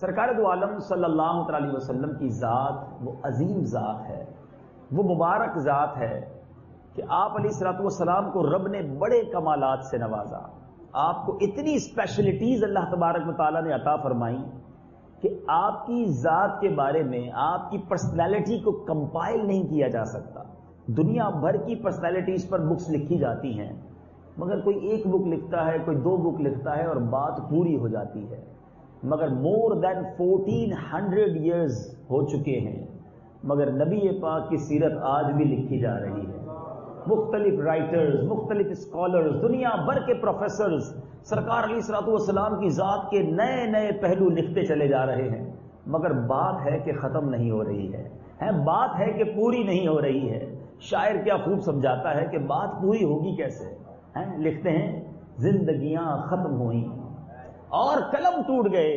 سرکار دو عالم صلی اللہ علیہ وسلم کی ذات وہ عظیم ذات ہے، وہ مبارک ذات ہے کہ آپ علیہ الصلوۃ والسلام کو رب نے بڑے کمالات سے نوازا. آپ کو اتنی اسپیشلٹیز اللہ تبارک و تعالیٰ نے عطا فرمائی کہ آپ کی ذات کے بارے میں آپ کی پرسنالٹی کو کمپائل نہیں کیا جا سکتا. دنیا بھر کی پرسنالٹیز پر بکس لکھی جاتی ہیں، مگر کوئی ایک بک لکھتا ہے، کوئی دو بک لکھتا ہے اور بات پوری ہو جاتی ہے. مگر مور دین 1400 ایئرز ہو چکے ہیں، مگر نبی پاک کی سیرت آج بھی لکھی جا رہی ہے. مختلف رائٹرز، مختلف اسکالرز، دنیا بھر کے پروفیسرز سرکار علیہ الصلوۃ والسلام کی ذات کے نئے نئے پہلو لکھتے چلے جا رہے ہیں، مگر بات ہے کہ ختم نہیں ہو رہی ہے، بات ہے کہ پوری نہیں ہو رہی ہے. شاعر کیا خوب سمجھاتا ہے کہ بات پوری ہوگی کیسے. لکھتے ہیں زندگیاں ختم ہوئیں اور قلم ٹوٹ گئے،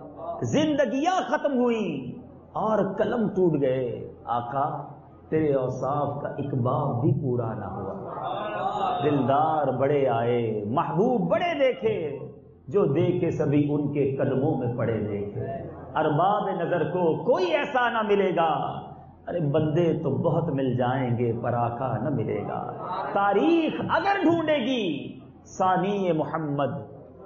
زندگیاں ختم ہوئیں اور قلم ٹوٹ گئے، آقا تیرے اوصاف کا ایک باب بھی پورا نہ ہوا. دلدار بڑے آئے، محبوب بڑے دیکھے، جو دیکھے سبھی ان کے قدموں میں پڑے دیکھے. ارباب نظر کو کوئی ایسا نہ ملے گا، ارے بندے تو بہت مل جائیں گے پر آقا نہ ملے گا. تاریخ اگر ڈھونڈے گی ثانی محمد،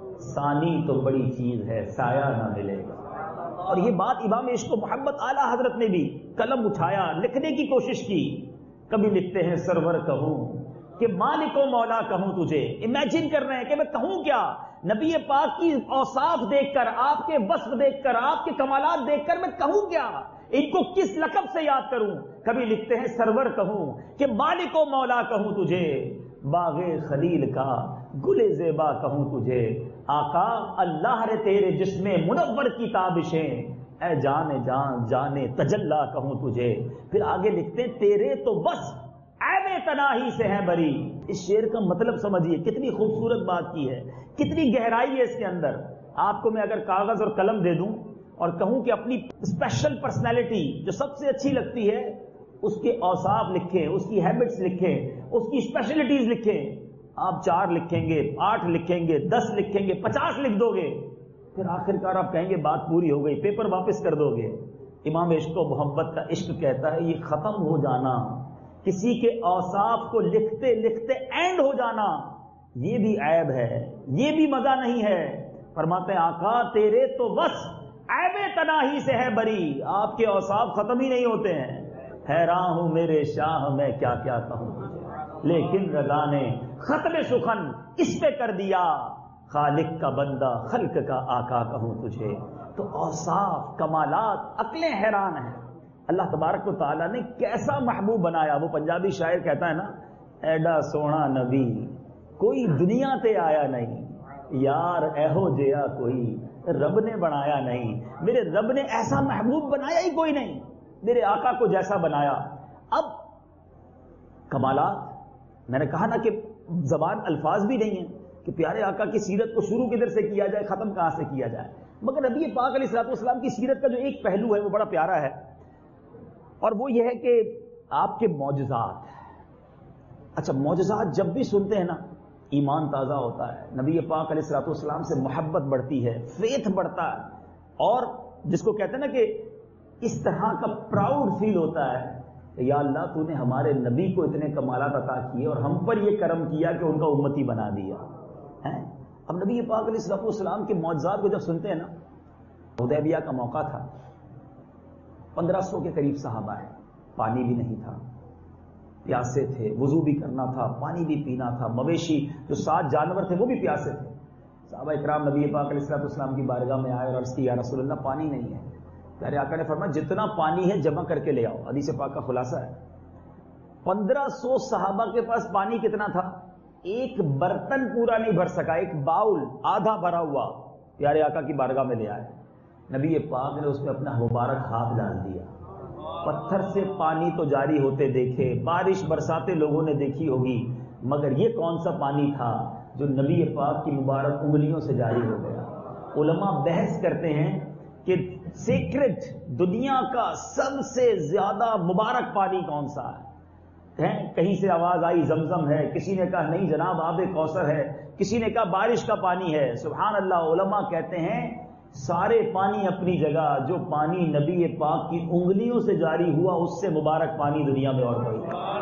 ثانی تو بڑی چیز ہے، سایہ نہ ملے گا. اور یہ بات امام عشق و محمد اعلیٰ حضرت نے بھی قلم اٹھایا، لکھنے کی کوشش کی. کبھی لکھتے ہیں سرور کہوں کہ مالک و مولا کہوں تجھے. امیجن کر رہے ہیں کہ میں کہوں کیا، نبی پاک کی اوصاف دیکھ کر، آپ کے وصف دیکھ کر، آپ کے کمالات دیکھ کر میں کہوں کیا، ان کو کس لقب سے یاد کروں. کبھی لکھتے ہیں سرور کہوں کہ مالک و مولا کہوں تجھے، باغ خلیل کا گل زیبا کہوں تجھے. آقا اللہ رے تیرے جسم منور کی تابشیں، اے جان جان جانے تجلا کہوں تجھے. پھر آگے لکھتے ہیں تیرے تو بس عیب تناہی سے ہے بری. اس شعر کا مطلب سمجھیے، کتنی خوبصورت بات کی ہے، کتنی گہرائی ہے اس کے اندر. آپ کو میں اگر کاغذ اور قلم دے دوں اور کہوں کہ اپنی اسپیشل پرسنالٹی جو سب سے اچھی لگتی ہے اس کے اوصاف لکھیں، اس کی ہیبٹس لکھیں، اس کی اسپیشلٹیز لکھیں، آپ 4 لکھیں گے، 8 لکھیں گے، 10 لکھیں گے، 50 لکھ دو گے، پھر آخرکار آپ کہیں گے بات پوری ہو گئی، پیپر واپس کر دو گے. امام عشق و محبت کا عشق کہتا ہے یہ ختم ہو جانا، کسی کے اوصاف کو لکھتے لکھتے اینڈ ہو جانا، یہ بھی عیب ہے، یہ بھی مزہ نہیں ہے. فرماتے ہیں آقا تیرے تو بس عیب تناہی سے ہے بری، آپ کے اوصاف ختم ہی نہیں ہوتے ہیں. حیران ہوں میرے شاہ میں کیا کیا کہوں تجھے، لیکن رضا نے ختم سخن اس پہ کر دیا، خالق کا بندہ خلق کا آقا کہوں تجھے. تو اوصاف، کمالات، عقلیں حیران ہیں. اللہ تبارک و تعالیٰ نے کیسا محبوب بنایا. وہ پنجابی شاعر کہتا ہے نا، ایڈا سونا نبی کوئی دنیا تے آیا نہیں، یار ایہو جیا کوئی رب نے بنایا نہیں. میرے رب نے ایسا محبوب بنایا ہی کوئی نہیں، میرے آقا کو جیسا بنایا. اب کمالات، میں نے کہا نا کہ زبان الفاظ بھی نہیں ہیں کہ پیارے آقا کی سیرت کو شروع کدھر سے کیا جائے، ختم کہاں سے کیا جائے. مگر نبی پاک علیہ الصلوۃ والسلام کی سیرت کا جو ایک پہلو ہے وہ بڑا پیارا ہے، اور وہ یہ ہے کہ آپ کے معجزات. اچھا، معجزات جب بھی سنتے ہیں نا ایمان تازہ ہوتا ہے، نبی پاک علیہ الصلوۃ والسلام سے محبت بڑھتی ہے، فیتھ بڑھتا ہے، اور جس کو کہتے ہیں نا کہ اس طرح کا پراؤڈ فیل ہوتا ہے کہ یا اللہ تو نے ہمارے نبی کو اتنے کمالات عطا کیے اور ہم پر یہ کرم کیا کہ ان کا امتی بنا دیا ہے. اب نبی پاک علیہ الصلوۃ والسلام کے معجزات کو جب سنتے ہیں نا، حدیبیہ کا موقع تھا، 1500 کے قریب صحابہ ہیں، پانی بھی نہیں تھا، پیاسے تھے، وضو بھی کرنا تھا، پانی بھی پینا تھا، مویشی جو 7 جانور تھے وہ بھی پیاسے تھے. صحابہ اکرام نبی پاک علیہ الصلوۃ والسلام کی بارگاہ میں آئے اور عرض کی یا رسول اللہ پانی نہیں ہے. پیارے آقا نے فرمایا جتنا پانی ہے جمع کر کے لے آؤ. حدیث پاک کا خلاصہ ہے 1500 صحابہ کے پاس پانی کتنا تھا، ایک برتن پورا نہیں بھر سکا، ایک باؤل آدھا بھرا ہوا پیارے آقا کی بارگاہ میں لے آئے. نبی پاک نے اس میں اپنا مبارک ہاتھ ڈال دیا، پتھر سے پانی تو جاری ہوتے دیکھے، بارش برساتے لوگوں نے دیکھی ہوگی، مگر یہ کون سا پانی تھا جو نبی پاک کی مبارک انگلیوں سے جاری ہو گیا. علماء بحث کرتے ہیں کہ سیکرٹ دنیا کا سب سے زیادہ مبارک پانی کون سا ہے. کہیں سے آواز آئی زمزم ہے، کسی نے کہا نہیں جناب آب کوثر ہے، کسی نے کہا بارش کا پانی ہے. سبحان اللہ. علماء کہتے ہیں سارے پانی اپنی جگہ، جو پانی نبی پاک کی انگلیوں سے جاری ہوا اس سے مبارک پانی دنیا میں اور کوئی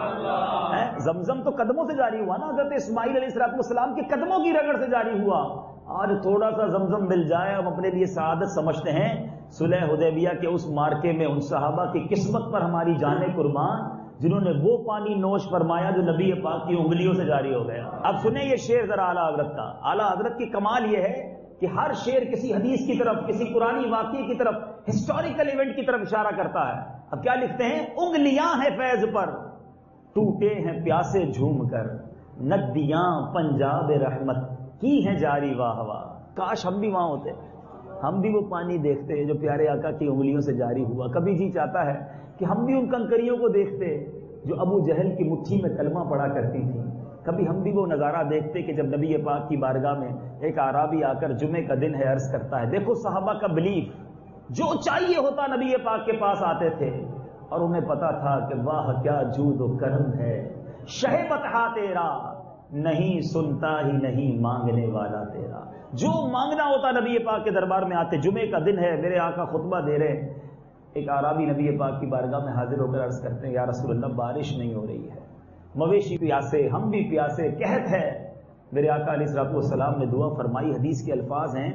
نہیں۔ زمزم تو قدموں سے جاری ہوا نا، حضرت اسماعیل علیہ السلام کے قدموں کی رگڑ سے جاری ہوا۔ آج تھوڑا سا زمزم مل جائے ہم اپنے لیے سعادت سمجھتے ہیں۔ صلح حدیبیہ کے اس مارکے میں ان صحابہ کی قسمت پر ہماری جانیں قربان جنہوں نے وہ پانی نوش فرمایا جو نبی پاک کی انگلیوں سے جاری ہو گیا۔ اب سنیں یہ شعر ذرا اعلیٰ حضرت کا۔ اعلیٰ حضرت کی کمال یہ ہے کہ ہر شعر کسی حدیث کی طرف، کسی قرآنی واقعے کی طرف، ہسٹوریکل ایونٹ کی طرف اشارہ کرتا ہے۔ اب کیا لکھتے ہیں؟ انگلیاں ہیں فیض پر ٹوٹے ہیں پیاسے جھوم کر، ندیاں پنجاب رحمت کی ہیں جاری واہ واہ۔ کاش ہم بھی وہاں ہوتے، ہم بھی وہ پانی دیکھتے جو پیارے آقا کی انگلیوں سے جاری ہوا۔ کبھی جی چاہتا ہے کہ ہم بھی ان کنکریوں کو دیکھتے جو ابو جہل کی مٹھی میں کلمہ پڑھا کرتی تھی۔ کبھی ہم بھی وہ نظارہ دیکھتے کہ جب نبی پاک کی بارگاہ میں ایک اعرابی آ کر جمعے کا دن ہے عرض کرتا ہے، دیکھو صحابہ کا بلیف، جو چاہیے ہوتا نبی پاک کے پاس آتے تھے اور انہیں پتا تھا کہ واہ کیا جود و کرم ہے، شہ بطحا تیرا نہیں سنتا ہی نہیں مانگنے والا تیرا۔ جو مانگنا ہوتا نبی پاک کے دربار میں آتے۔ جمعے کا دن ہے، میرے آقا خطبہ دے رہے ہیں، ایک اعرابی نبی پاک کی بارگاہ میں حاضر ہو کر عرض کرتے ہیں، یا رسول اللہ بارش نہیں ہو رہی ہے، مویشی پیاسے، ہم بھی پیاسے، قحط ہے۔ میرے آقا علیہ الصلوۃ والسلام نے دعا فرمائی، حدیث کے الفاظ ہیں،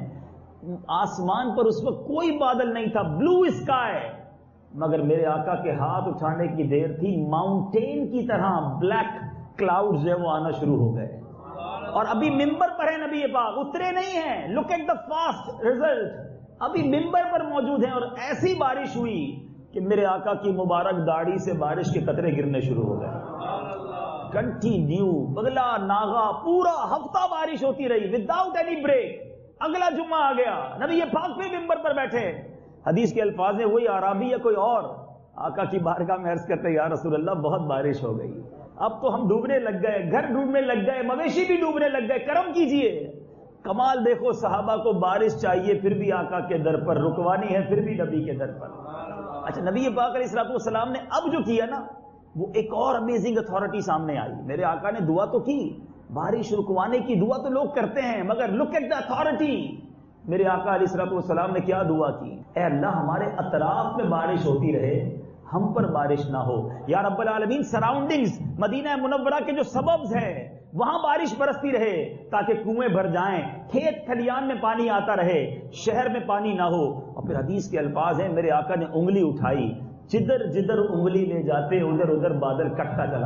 آسمان پر اس وقت کوئی بادل نہیں تھا، بلو اسکائی، مگر میرے آقا کے ہاتھ اٹھانے کی دیر تھی، ماؤنٹین کی طرح بلیک کلاؤڈ جو ہے وہ آنا شروع ہو گئے، اور ابھی ممبر پر ہے نبی پاک، اترے نہیں ہیں۔ Look at the fast result, ابھی ممبر پر موجود ہیں، اور ایسی بارش ہوئی کہ میرے آقا کی مبارک داڑھی سے بارش کے قطرے گرنے شروع ہو گئے، کنٹینیو، بغلا ناغا، پورا ہفتہ بارش ہوتی رہی وداؤٹ اینی بریک۔ اگلا جمعہ آ گیا، نبی پاک پھر ممبر پر بیٹھے، حدیث کے الفاظ ہیں وہی عربی یا کوئی اور آقا کی بارگاہ میں عرض کرتے، یا رسول اللہ بہت بارش ہو گئی، اب تو ہم ڈوبنے لگ گئے، گھر ڈوبنے لگ گئے، مویشی بھی ڈوبنے لگ گئے، کرم کیجئے۔ کمال دیکھو، صحابہ کو بارش چاہیے پھر بھی آقا کے در پر، رکوانی ہے پھر بھی نبی کے در پر۔ اچھا، نبی پاک علیہ الصلوۃ والسلام نے اب جو کیا نا، وہ ایک اور امیزنگ اتھارٹی سامنے آئی۔ میرے آقا نے دعا تو کی، بارش رکوانے کی دعا تو لوگ کرتے ہیں، مگر لک ایٹ دا اتھارٹی۔ میرے آقا علیہ الصلوۃ والسلام نے کیا دعا کی؟ اے اللہ ہمارے اطراف میں بارش ہوتی رہے، ہم پر بارش نہ ہو۔ یا رب العالمین، سراؤنڈنگز مدینہ منورہ کے جو سببز ہیں وہاں بارش برستی رہے تاکہ کنویں بھر جائیں، کھیت کھلیان میں پانی آتا رہے، شہر میں پانی نہ ہو۔ اور پھر حدیث کے الفاظ ہیں، میرے آقا نے انگلی اٹھائی، جدھر جدھر انگلی لے جاتے ادھر ادھر بادل کٹتا چلا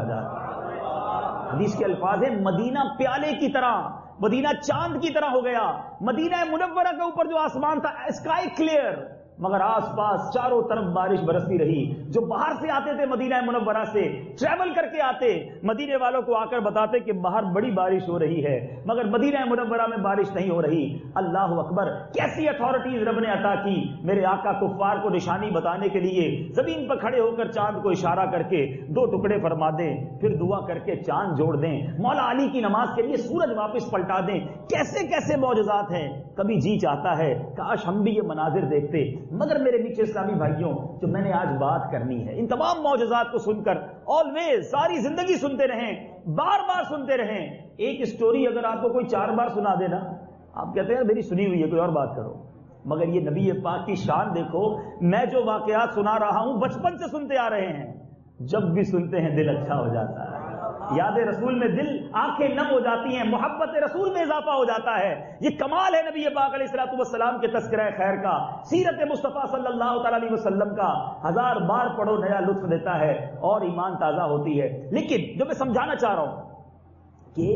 جاتا۔ حدیث کے الفاظ ہیں، مدینہ پیالے کی طرح، مدینہ چاند کی طرح ہو گیا۔ مدینہ منورہ کے اوپر جو آسمان تھا اسکائی کلیئر، مگر آس پاس چاروں طرف بارش برستی رہی۔ جو باہر سے آتے تھے مدینہ منورہ سے ٹریول کر کے آتے، مدینے والوں کو آ کر بتاتے کہ باہر بڑی بارش ہو رہی ہے، مگر مدینہ منورہ میں بارش نہیں ہو رہی۔ اللہ اکبر، کیسی اتھارٹیز رب نے عطا کی۔ میرے آقا کفار کو نشانی بتانے کے لیے زمین پر کھڑے ہو کر چاند کو اشارہ کر کے 2 ٹکڑے فرما دیں، پھر دعا کر کے چاند جوڑ دیں، مولا علی کی نماز کے لیے سورج واپس پلٹا دیں۔ کیسے کیسے معجزات ہیں۔ کبھی جی چاہتا ہے کاش ہم بھی یہ مناظر دیکھتے۔ مگر میرے میٹھے اسلامی بھائیوں، جو میں نے آج بات کرنی ہے، ان تمام معجزات کو سن کر آلویز ساری زندگی سنتے رہیں، بار بار سنتے رہیں۔ ایک اسٹوری اگر آپ کو کوئی 4 بار سنا دے نا، آپ کہتے ہیں میری سنی ہوئی ہے، کوئی اور بات کرو۔ مگر یہ نبی پاک کی شان دیکھو، میں جو واقعات سنا رہا ہوں بچپن سے سنتے آ رہے ہیں، جب بھی سنتے ہیں دل اچھا ہو جاتا ہے، یاد رسول میں دل آنکھیں نم ہو جاتی ہیں، محبت رسول میں اضافہ ہو جاتا ہے۔ یہ کمال ہے نبی پاک علیہ الصلوۃ والسلام کے تذکرہ خیر کا، سیرت مصطفیٰ صلی اللہ تعالی علیہ وسلم کا۔ 1000 بار پڑھو نیا لطف دیتا ہے اور ایمان تازہ ہوتی ہے۔ لیکن جو میں سمجھانا چاہ رہا ہوں کہ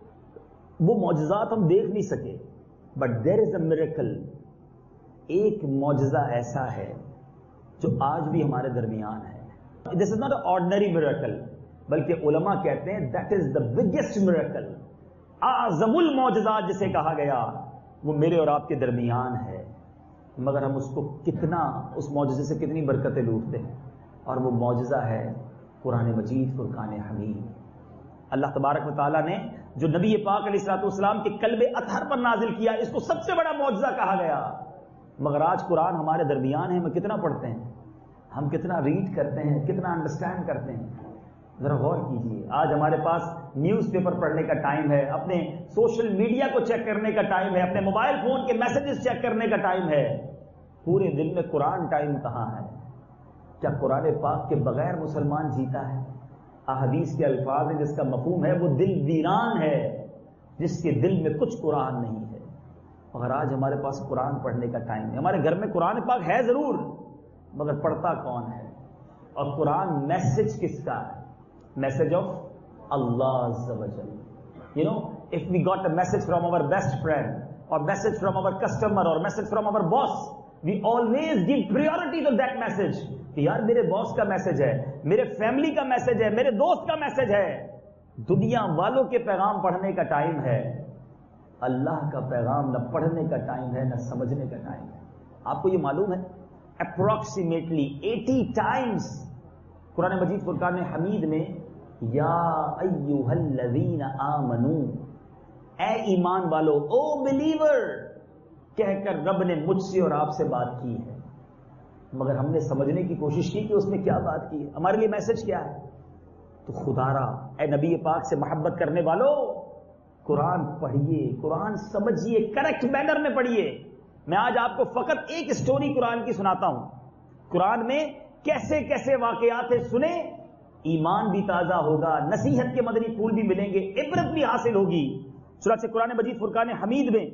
وہ معجزات ہم دیکھ نہیں سکے، but there is a miracle, ایک معجزہ ایسا ہے جو آج بھی ہمارے درمیان ہے۔ This is not a ordinary miracle, بلکہ علماء کہتے ہیں that is the biggest miracle, اعظم المعجزات جسے کہا گیا، وہ میرے اور آپ کے درمیان ہے۔ مگر ہم اس کو کتنا، اس معجزے سے کتنی برکتیں لوٹتے ہیں، اور وہ معجزہ ہے قرآن مجید، فرقان حمید۔ اللہ تبارک و تعالیٰ نے جو نبی پاک علیہ الصلوۃ والسلام کے قلب اطہر پر نازل کیا، اس کو سب سے بڑا معجزہ کہا گیا۔ مگر آج قرآن ہمارے درمیان ہے، ہم کتنا پڑھتے ہیں، ہم کتنا ریڈ کرتے ہیں، کتنا انڈرسٹینڈ کرتے ہیں، ذرا غور کیجیے۔ آج ہمارے پاس نیوز پیپر پڑھنے کا ٹائم ہے، اپنے سوشل میڈیا کو چیک کرنے کا ٹائم ہے، اپنے موبائل فون کے میسجز چیک کرنے کا ٹائم ہے، پورے دن میں قرآن ٹائم کہاں ہے؟ کیا قرآن پاک کے بغیر مسلمان جیتا ہے؟ احادیث کے الفاظ ہیں جس کا مفہوم ہے وہ دل ویران ہے، جس کے دل میں کچھ قرآن نہیں ہے۔ مگر آج ہمارے پاس قرآن پڑھنے کا ٹائم ہے، ہمارے گھر میں قرآن پاک ہے ضرور، مگر پڑھتا کون ہے؟ اور قرآن میسج کس کا ہے؟ میسج آف اللہ عز و جل۔ You know, if we got a message from our best friend, or message from our customer, or message from our boss, we always give priority to that message. کہ یار میرے باس کا میسج ہے، میرے family کا میسج ہے، میرے دوست کا میسج ہے۔ دنیا والوں کے پیغام پڑھنے کا ٹائم ہے، اللہ کا پیغام نہ پڑھنے کا ٹائم ہے نہ سمجھنے کا ٹائم ہے۔ آپ کو یہ معلوم ہے اپروکسیمیٹلی 80 ٹائمز قرآن مجید فرقان حمید میں یا ایھا الذین آمنو، اے ایمان والو، او بلیور کہہ کر رب نے مجھ سے اور آپ سے بات کی ہے، مگر ہم نے سمجھنے کی کوشش کی کہ اس نے کیا بات کی ہے، ہمارے لیے میسج کیا ہے؟ تو خدا را اے نبی پاک سے محبت کرنے والو، قرآن پڑھیے، قرآن سمجھیے، کریکٹ مینر میں پڑھیے۔ میں آج آپ کو فقط ایک سٹوری قرآن کی سناتا ہوں، قرآن میں کیسے کیسے واقعات ہیں، سنیں، ایمان بھی تازہ ہوگا، نصیحت کے مدنی پھول بھی ملیں گے، عبرت بھی حاصل ہوگی۔ چنانچہ قرآن مجید فرقان حمید میں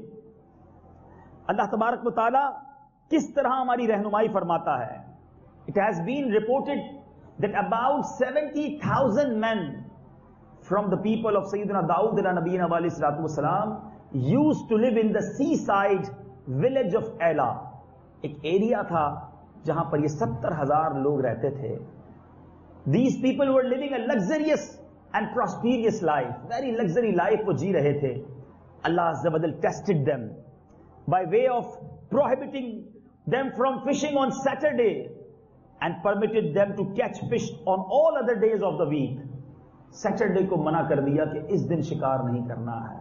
اللہ تبارک و تعالی کس طرح ہماری رہنمائی فرماتا ہے۔ It has been reported that about 70,000 men from the people of Sayyidina Daud ala Nabiyina wa alayhi salatu wasalam used to live in the seaside village of Aila۔ ایک ایریا تھا جہاں پر یہ 70,000 لوگ رہتے تھے۔ These people were living a luxurious and prosperous life, very luxury life وہ جی رہے تھے۔ اللہ عز و جل tested them by way of prohibiting them from fishing on Saturday and permitted them to catch fish on all other days of the week۔ Saturday کو منع کر دیا کہ اس دن شکار نہیں کرنا ہے۔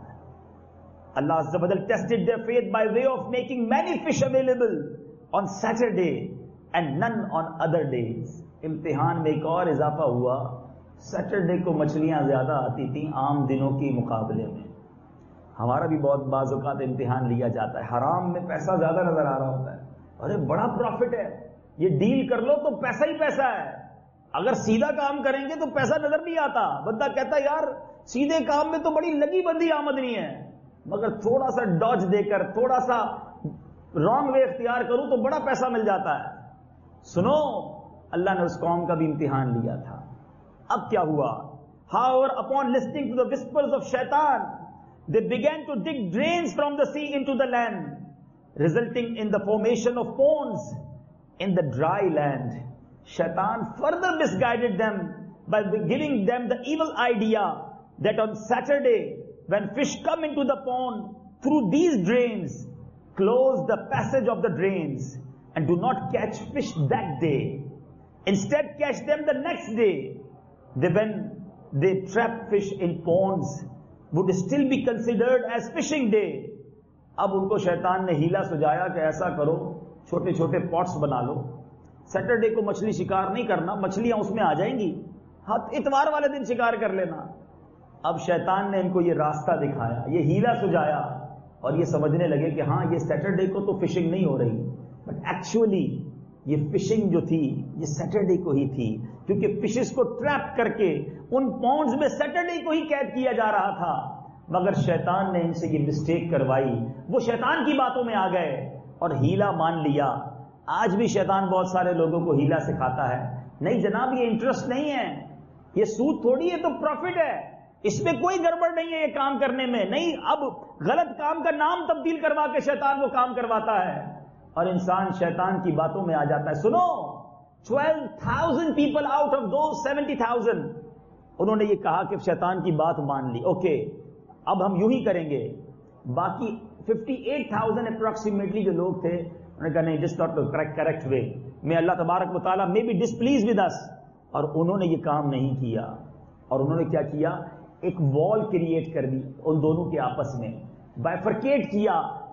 اللہ عز و جل tested their faith by way of making many fish available on Saturday and none on other days۔ امتحان میں ایک اور اضافہ ہوا، سیٹرڈے کو مچھلیاں زیادہ آتی تھیں عام دنوں کے مقابلے میں۔ ہمارا بھی بہت بعض اوقات امتحان لیا جاتا ہے، حرام میں پیسہ زیادہ نظر آ رہا ہوتا ہے، ارے بڑا پروفٹ ہے، یہ ڈیل کر لو تو پیسہ ہی پیسہ ہے۔ اگر سیدھا کام کریں گے تو پیسہ نظر نہیں آتا، بندہ کہتا ہے یار سیدھے کام میں تو بڑی لگی بندی آمدنی ہے، مگر تھوڑا سا ڈاج دے کر، تھوڑا سا رانگ وے اختیار کروں تو بڑا پیسہ مل جاتا ہے۔ سنو، اللہ نے اس قوم کا بھی امتحان لیا تھا۔ اب کیا ہوا؟ However, upon listening to the whispers of shaitan, they began to dig drains from the sea into the land, resulting in the formation of ponds in the dry land. Shaitan further misguided them by giving them the evil idea that on Saturday, when fish come into the pond through these drains, close the passage of the drains and do not catch fish that day. Instead, catch them the next day. When they trap fish in ponds, would still be considered as fishing day. اب ان کو شیطان نے ہیلا سجایا کہ ایسا کرو، چھوٹے چھوٹے پاٹس بنا لو، سیٹرڈے کو مچھلی شکار نہیں کرنا، مچھلیاں اس میں آ جائیں گی، ہاں اتوار والے دن شکار کر لینا۔ اب شیطان نے ان کو یہ راستہ دکھایا، یہ ہیلا سجایا، اور یہ سمجھنے لگے کہ ہاں یہ سیٹرڈے کو تو فشنگ نہیں ہو رہی، بٹ ایکچولی یہ فشنگ جو تھی یہ سیٹرڈے کو ہی تھی، کیونکہ فشز کو ٹریپ کر کے ان پونڈز میں سیٹرڈے کو ہی قید کیا جا رہا تھا۔ مگر شیطان نے ان سے یہ مسٹیک کروائی، وہ شیطان کی باتوں میں آ گئے اور ہیلا مان لیا۔ آج بھی شیطان بہت سارے لوگوں کو ہیلا سکھاتا ہے، نہیں جناب یہ انٹرسٹ نہیں ہے، یہ سود تھوڑی ہے، تو پروفٹ ہے، اس میں کوئی گڑبڑ نہیں ہے یہ کام کرنے میں، نہیں، اب غلط کام کا نام تبدیل کروا کے شیطان وہ کام کرواتا ہے اور انسان شیطان کی باتوں میں آ جاتا ہے۔ سنو، 12,000 people out of those 70,000 انہوں نے یہ کہا کہ شیطان کی بات مان لی، اوکے اب ہم یوں ہی کریں گے۔ باقی 58,000 اپروکسیمیٹلی جو لوگ تھے انہوں نے کہا نہیں، دس ناٹ کریکٹ وے، میں اللہ تبارک و تعالیٰ میں بھی ڈسپلیز ود اس، اور انہوں نے یہ کام نہیں کیا، اور انہوں نے کیا کیا، ایک وال کریٹ کر دی ان دونوں کے آپس میں، بائفرکیٹ کیا،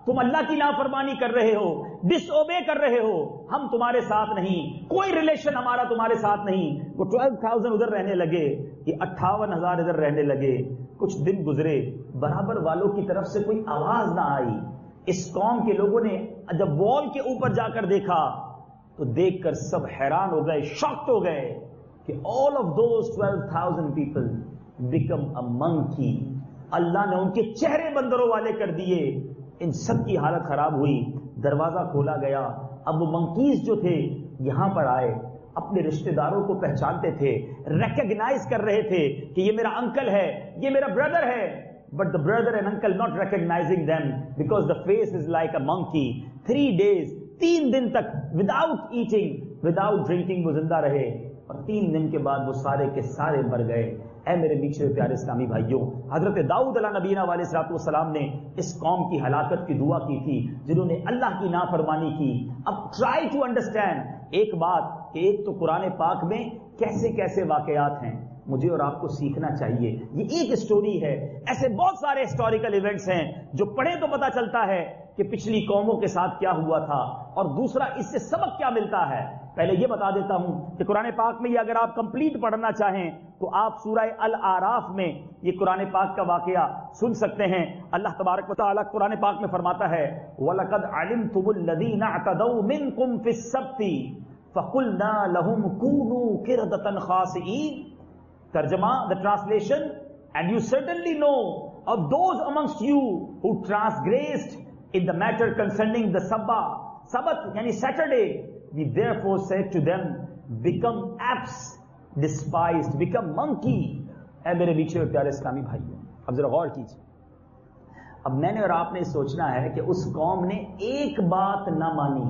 تم اللہ کی نافرمانی کر رہے ہو، ڈس اوبے کر رہے ہو، ہم تمہارے ساتھ نہیں، کوئی ریلیشن ہمارا تمہارے ساتھ نہیں۔ وہ 12,000 ادھر رہنے لگے، یہ 58,000 ادھر رہنے لگے۔ کچھ دن گزرے، برابر والوں کی طرف سے کوئی آواز نہ آئی۔ اس قوم کے لوگوں نے جب وال کے اوپر جا کر دیکھا تو دیکھ کر سب حیران ہو گئے، شاکڈ ہو گئے کہ all of those 12,000 people become a monkey۔ اللہ نے ان کے چہرے بندروں والے کر دیے، ان سب کی حالت خراب ہوئی۔ دروازہ کھولا گیا، اب وہ منکیز جو تھے یہاں پر آئے، اپنے رشتہ داروں کو پہچانتے تھے، ریکگنائز کر رہے تھے کہ یہ میرا انکل ہے، یہ میرا بردر ہے، but the brother and uncle not recognizing them because the face is like a monkey۔ 3 days 3 دن تک without eating without drinking وہ زندہ رہے، اور 3 دن کے بعد وہ سارے کے سارے مر گئے۔ اے میرے میٹھے پیارے اسلامی بھائیوں، حضرت داؤد علیہ نبینا علیہ الصلوۃ والسلام نے اس قوم کی ہلاکت کی دعا کی تھی جنہوں نے اللہ کی نافرمانی کی۔ اب ٹرائی ٹو انڈرسٹینڈ ایک بات کہ ایک تو قرآن پاک میں کیسے کیسے واقعات ہیں، مجھے اور آپ کو سیکھنا چاہیے۔ یہ ایک اسٹوری ہے، ایسے بہت سارے ہسٹوریکل ایونٹس ہیں جو پڑھیں تو پتہ چلتا ہے کہ پچھلی قوموں کے ساتھ کیا ہوا تھا، اور دوسرا اس سے سبق کیا ملتا ہے۔ پہلے یہ بتا دیتا ہوں کہ قرآن پاک میں یہ اگر آپ کمپلیٹ پڑھنا چاہیں تو آپ سورہ الاعراف میں یہ قرآن پاک کا واقعہ سن سکتے ہیں۔ اللہ تبارک و تعالیٰ قرآن پاک میں فرماتا ہے وَلَقَدْ عَلِمْتُمُ الَّذِينَ اعْتَدَوْا مِنْكُمْ فِي السَّبْتِ فَقُلْنَا لَهُمْ كُونُوا قِرَدَةً خَاسِئِينَ۔ ترجمہ، the translation, and you certainly know of those amongst you who transgressed in the matter concerning the Sabbath yani Saturday, we therefore said to them, become apes, despised, become monkey۔ اے میرے میٹھے اور پیارے اسلامی بھائیوں، اب ذرا غور کیجیے۔ اب میں نے اور آپ نے سوچنا ہے کہ اس قوم نے ایک بات نہ مانی،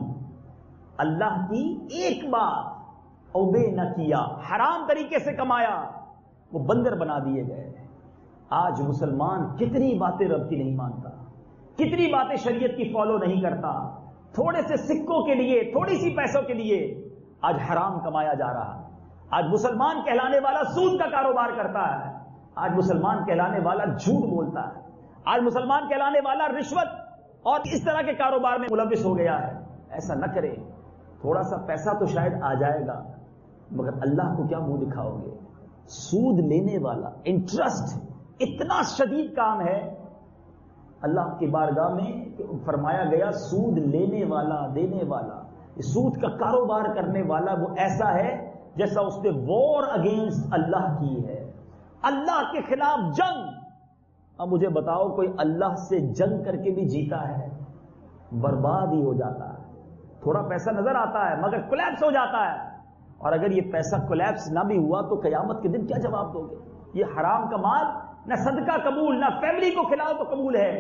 اللہ کی ایک بات اوبے نہ کیا، حرام طریقے سے کمایا، وہ بندر بنا دیے گئے۔ آج مسلمان کتنی باتیں رب کی نہیں مانتا، کتنی باتیں شریعت کی فالو نہیں کرتا، تھوڑے سے سکوں کے لیے، تھوڑی سی پیسوں کے لیے آج حرام کمایا جا رہا ہے۔ آج مسلمان کہلانے والا سود کا کاروبار کرتا ہے، آج مسلمان کہلانے والا جھوٹ بولتا ہے، آج مسلمان کہلانے والا رشوت اور اس طرح کے کاروبار میں ملوث ہو گیا ہے۔ ایسا نہ کرے، تھوڑا سا پیسہ تو شاید آ جائے گا مگر اللہ کو کیا منہ دکھاؤ گے؟ سود لینے والا، انٹرسٹ اتنا شدید کام ہے اللہ کی بارگاہ میں کہ فرمایا گیا سود لینے والا، دینے والا، سود کا کاروبار کرنے والا وہ ایسا ہے جیسا اس نے وار اگینسٹ اللہ کی ہے، اللہ کے خلاف جنگ۔ اب مجھے بتاؤ کوئی اللہ سے جنگ کر کے بھی جیتا ہے؟ برباد ہی ہو جاتا ہے۔ تھوڑا پیسہ نظر آتا ہے مگر کولیپس ہو جاتا ہے، اور اگر یہ پیسہ کولیپس نہ بھی ہوا تو قیامت کے دن کیا جواب دو گے؟ یہ حرام کا مال نہ صدقہ قبول، نہ فیملی کو کھلاؤ تو قبول ہے۔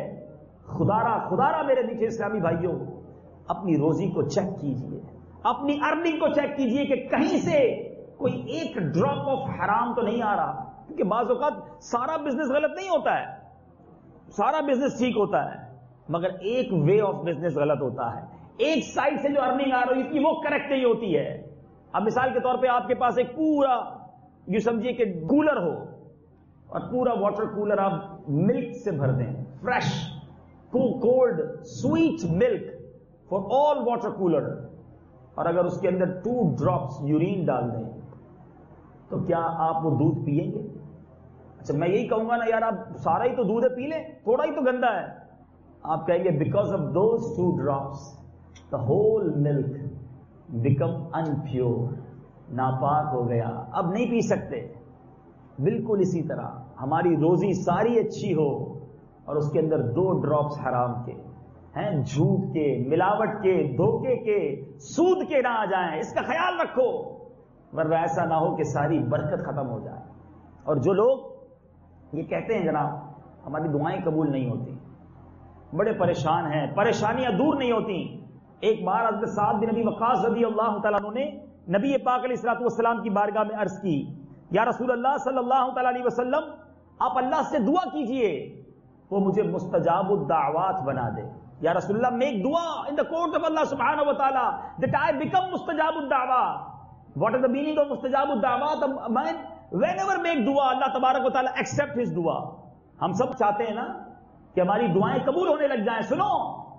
خدارا میرے میٹھے اسلامی بھائیوں، اپنی روزی کو چیک کیجئے، اپنی ارننگ کو چیک کیجئے کہ کہیں سے کوئی ایک ڈراپ آف حرام تو نہیں آ رہا، کیونکہ بعض اوقات سارا بزنس غلط نہیں ہوتا ہے، سارا بزنس ٹھیک ہوتا ہے مگر ایک وے آف بزنس غلط ہوتا ہے، ایک سائڈ سے جو ارننگ آ رہی ہے وہ کریکٹ نہیں ہوتی ہے۔ اب مثال کے طور پہ آپ کے پاس ایک پورا یہ سمجھیے کہ کولر ہو اور پورا واٹر کولر آپ ملک سے بھر دیں، fresh cold sweet milk for all water cooler, اور اگر اس کے اندر 2 ڈراپس یورین ڈال دیں تو کیا آپ وہ دودھ پیئیں گے؟ اچھا میں یہی کہوں گا نا یار آپ سارا ہی تو دودھ ہے پی لیں، تھوڑا ہی تو گندا ہے۔ آپ کہیں گے because of those 2 drops the whole milk become impure, ناپاک ہو گیا، اب نہیں پی سکتے۔ بالکل اسی طرح ہماری روزی ساری اچھی ہو اور اس کے اندر 2 ڈراپس حرام کے ہیں، جھوٹ کے، ملاوٹ کے، دھوکے کے، سود کے نہ آ جائیں، اس کا خیال رکھو، ورنہ ایسا نہ ہو کہ ساری برکت ختم ہو جائے۔ اور جو لوگ یہ کہتے ہیں جناب ہماری دعائیں قبول نہیں ہوتی، بڑے پریشان ہیں، پریشانیاں دور نہیں ہوتی۔ ایک بار حضرت سعد بن ابی وقاص رضی اللہ تعالیٰ عنہ نے نبی پاک علیہ الصلوۃ والسلام کی بارگاہ میں عرض کی، یا رسول اللہ صلی اللہ تعالیٰ علیہ وسلم آپ اللہ سے دعا کیجئے وہ مجھے مستجاب الدعوات بنا دے۔ یا رسول اللہ میک دعا ان the court of Allah subhanahu wa ta'ala that I become mustajab ad-da'wat۔ What is the meaning of mustajab ad-da'wat? Whenever make dua Allah tabarak wa ta'ala accept his dua۔ ہم سب چاہتے ہیں نا کہ ہماری دعائیں قبول ہونے لگ جائیں۔ سنو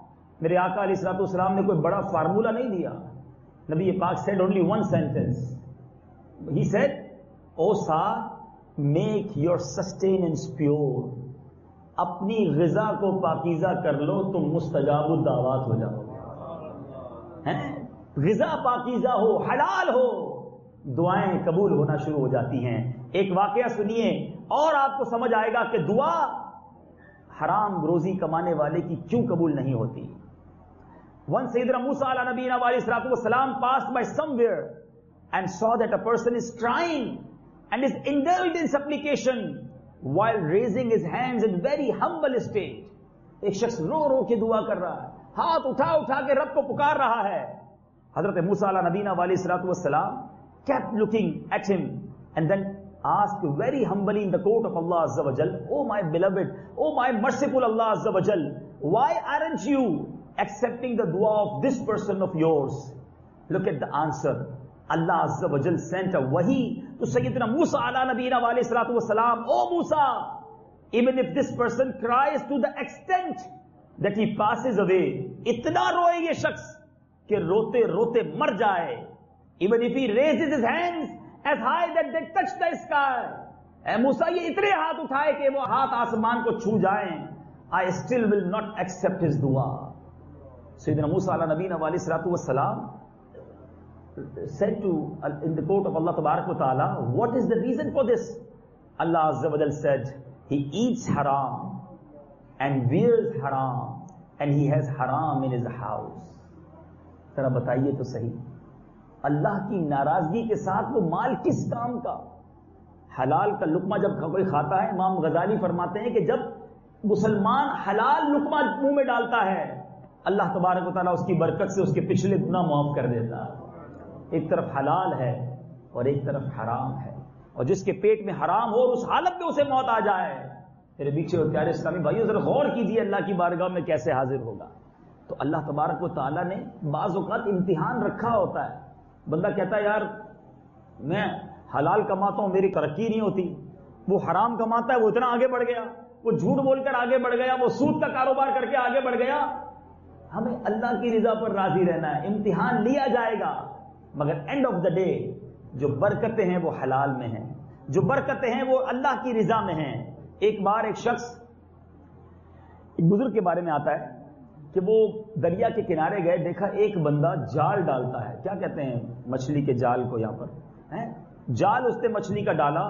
میرے آقا علیہ الصلوۃ والسلام نے کوئی بڑا فارمولا نہیں دیا. نبی پاک said only one sentence. He said, O Sa, make your sustenance pure. اپنی غذا کو پاکیزہ کر لو تم مستجاب الدعوات ہو جاؤ گے. غذا پاکیزہ ہو، حلال ہو، دعائیں قبول ہونا شروع ہو جاتی ہیں. ایک واقعہ سنیے اور آپ کو سمجھ آئے گا کہ دعا حرام روزی کمانے والے کی کیوں قبول نہیں ہوتی. One Sayyidina Musa ala nabiyina wa alayhi salatu wassalam passed by somewhere and saw that a person is trying and is indulged in supplication while raising his hands in very humble state. ایک شخص رو رو کے دعا کر رہا ہے، ہاتھ اٹھا اٹھا کے رب کو پکار رہا ہے. حضرت موسیٰ علیہ نبینا علیہ الصلوۃ والسلام kept looking at him and then asked very humbly in the court of Allah Azza wa Jal, Oh my beloved, oh my merciful Allah Azza wa Jal, why aren't you accepting the dua of this person of yours? Look at the answer. Allah Azza wa Jal sent a wahi to Sayyidina Musa ala nabiyina wa alayhi salatu wassalam. Oh Musa, even if this person cries to the extent that he passes away, itna roye ye shakhs کہ روتے روتے مر جائے. Even if he raises his hands as high that they touch the sky. اے موسیٰ یہ اتنے ہاتھ اٹھائے کہ وہ ہاتھ آسمان کو چھو جائیں. I still will not accept his dua. سیدنا موسیٰ علیہ نبینا علیہ الصلوۃ والسلام said to in the court of Allah Tabarak wa Ta'ala, what is the reason for this? Allah Azza wa Jal said, he eats haram and wears haram and he has haram in his house. ذرا بتائیے تو صحیح، اللہ کی ناراضگی کے ساتھ وہ مال کس کام کا؟ حلال کا لقمہ جب کوئی کھاتا ہے، امام غزالی فرماتے ہیں کہ جب مسلمان حلال لقمہ منہ میں ڈالتا ہے اللہ تبارک و تعالیٰ اس کی برکت سے اس کے پچھلے گناہ معاف کر دیتا ہے. ایک طرف حلال ہے اور ایک طرف حرام ہے، اور جس کے پیٹ میں حرام ہو اور اس حالت میں اسے موت آ جائے، میرے پیچھے اور پیارے اسلامی بھائیوں ذرا غور کیجیے اللہ کی بارگاہ میں کیسے حاضر ہوگا. تو اللہ تبارک و تعالیٰ نے بعض اوقات امتحان رکھا ہوتا ہے. بندہ کہتا ہے یار میں حلال کماتا ہوں میری ترقی نہیں ہوتی، وہ حرام کماتا ہے وہ اتنا آگے بڑھ گیا، وہ جھوٹ بول کر آگے بڑھ گیا، وہ سود کا کاروبار کر کے آگے بڑھ گیا. ہمیں اللہ کی رضا پر راضی رہنا ہے. امتحان لیا جائے گا مگر اینڈ آف دا ڈے جو برکتیں ہیں وہ حلال میں ہیں، جو برکتیں ہیں وہ اللہ کی رضا میں ہیں. ایک بار ایک شخص ایک بزرگ کے بارے میں آتا ہے کہ وہ دریا کے کنارے گئے، دیکھا ایک بندہ جال ڈالتا ہے. کیا کہتے ہیں مچھلی کے جال کو؟ یہاں پر جال اس نے مچھلی کا ڈالا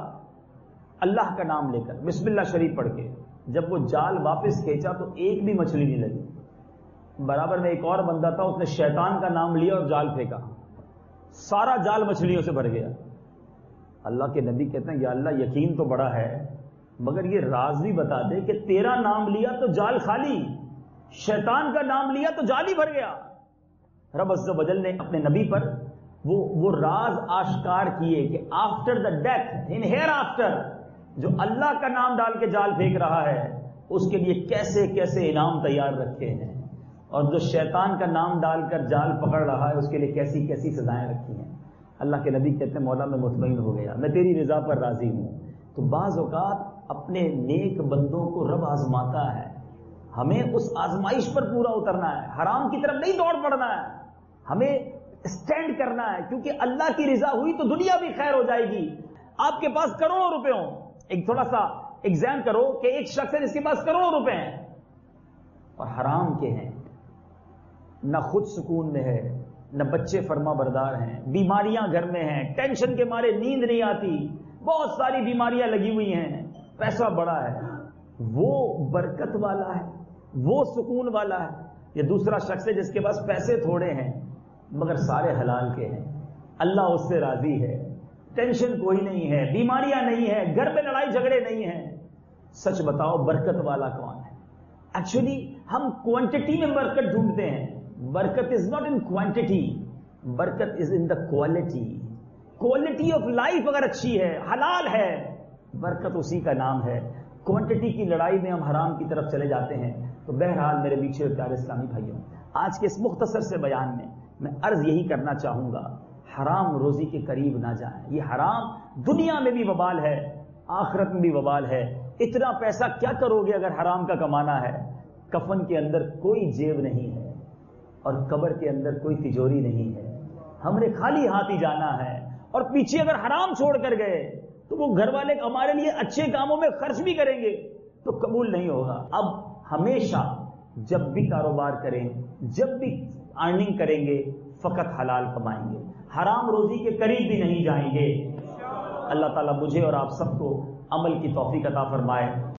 اللہ کا نام لے کر، بسم اللہ شریف پڑھ کے. جب وہ جال واپس کھینچا تو ایک بھی مچھلی نہیں لگی. برابر میں ایک اور بندہ تھا، اس نے شیطان کا نام لیا اور جال پھینکا، سارا جال مچھلیوں سے بھر گیا. اللہ کے نبی کہتے ہیں یا اللہ یقین تو بڑا ہے مگر یہ راز بھی بتا دے کہ تیرا نام لیا تو جال خالی، شیطان کا نام لیا تو جال ہی بھر گیا. رب عز و جل نے اپنے نبی پر وہ راز آشکار کیے کہ after the death in hereafter جو اللہ کا نام ڈال کے جال پھینک رہا ہے اس کے لیے کیسے کیسے انعام تیار رکھے ہیں، اور جو شیطان کا نام ڈال کر جال پکڑ رہا ہے اس کے لیے کیسی کیسی سزائیں رکھی ہیں. اللہ کے نبی کہتے ہیں مولا میں مطمئن ہو گیا، میں تیری رضا پر راضی ہوں. تو بعض اوقات اپنے نیک بندوں کو رب آزماتا ہے، ہمیں اس آزمائش پر پورا اترنا ہے، حرام کی طرف نہیں دوڑ پڑنا ہے، ہمیں اسٹینڈ کرنا ہے کیونکہ اللہ کی رضا ہوئی تو دنیا بھی خیر ہو جائے گی. آپ کے پاس کروڑوں روپے ہوں، ایک تھوڑا سا ایگزام کرو کہ ایک شخص ہے جس کے پاس کروڑوں روپے ہیں اور حرام کے ہیں، نہ خود سکون میں ہے نہ بچے فرما بردار ہیں، بیماریاں گھر میں ہیں، ٹینشن کے مارے نیند نہیں آتی، بہت ساری بیماریاں لگی ہوئی ہیں، پیسہ بڑا ہے. وہ برکت والا ہے، وہ سکون والا ہے. یہ دوسرا شخص ہے جس کے پاس پیسے تھوڑے ہیں مگر سارے حلال کے ہیں، اللہ اس سے راضی ہے، ٹینشن کوئی نہیں ہے، بیماریاں نہیں ہیں، گھر میں لڑائی جھگڑے نہیں ہیں. سچ بتاؤ برکت والا کون ہے؟ ایکچولی ہم کوانٹٹی میں برکت ڈھونڈتے ہیں. برکت از ناٹ ان کوانٹٹی، برکت is in the quality. Quality of life اگر اچھی ہے، حلال ہے، برکت اسی کا نام ہے. کوانٹٹی کی لڑائی میں ہم حرام کی طرف چلے جاتے ہیں. تو بہرحال میرے پیچھے پیارے اسلامی بھائیوں، آج کے اس مختصر سے بیان میں عرض یہی کرنا چاہوں گا، حرام روزی کے قریب نہ جائیں. یہ حرام دنیا میں بھی وبال ہے، آخرت میں بھی وبال ہے. اتنا پیسہ کیا کرو گے اگر حرام کا کمانا ہے؟ کفن کے اندر کوئی جیب نہیں ہے، اور قبر کے اندر کوئی تجوری نہیں ہے، ہم نے خالی ہاتھ ہی جانا ہے، اور پیچھے اگر حرام چھوڑ کر گئے تو وہ گھر والے ہمارے لیے اچھے کاموں میں خرچ بھی کریں گے تو قبول نہیں ہوگا۔ اب ہمیشہ جب بھی کاروبار کریں، جب بھی ارننگ کریں گے، فقط حلال کمائیں گے، حرام روزی کے قریب بھی نہیں جائیں گے۔ اللہ تعالیٰ مجھے اور آپ سب کو عمل کی توفیق عطا فرمائے۔